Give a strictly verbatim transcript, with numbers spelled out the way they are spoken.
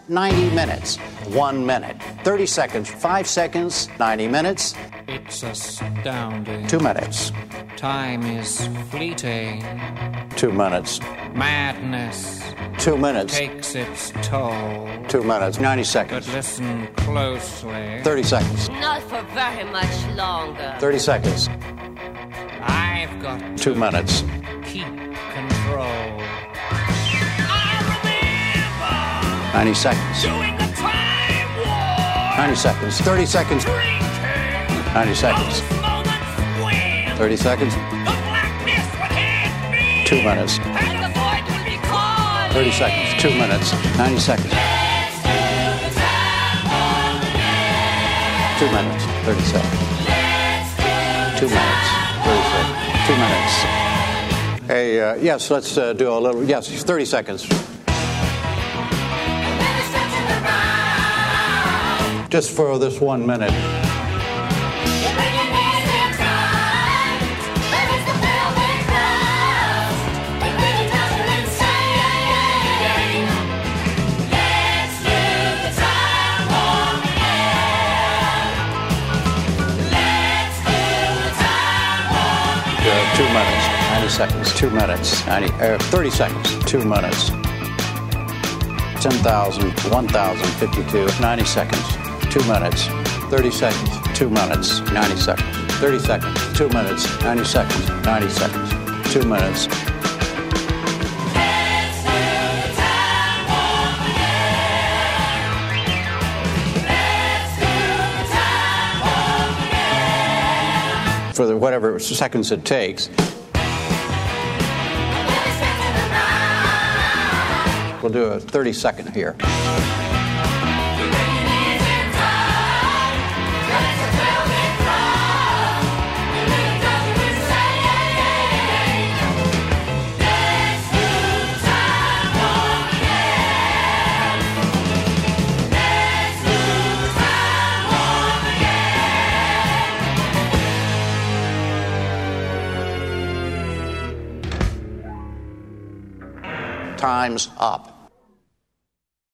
ninety minutes. One minute. thirty seconds. Five seconds. ninety minutes. It's astounding. Two minutes. Time is fleeting. Two minutes. Madness Two minutes. takes its toll. Two minutes. ninety But seconds. listen closely. thirty seconds. Not for very much longer. thirty seconds. I've got to Two minutes. keep control. I remember ninety seconds. doing the time war. ninety seconds. thirty seconds. Drinking ninety seconds. those moments when thirty seconds. the blackness would hit me. Two minutes. And the void would be calling. thirty seconds. Two minutes. ninety seconds. Two minutes. thirty seconds. Two minutes. thirty seconds. Two minutes. Hey, uh, yes, let's uh, do a little. Yes, thirty seconds. Just for this one minute. Uh, two minutes. ninety seconds. Two minutes. ninety, uh, thirty seconds. Two minutes. ten thousand. one thousand. fifty-two. ninety seconds. Two minutes. thirty seconds. Two minutes. ninety seconds. thirty seconds. Two minutes. ninety seconds. ninety seconds. Two minutes. For the whatever seconds it takes. We'll do a thirty second here. Time's up.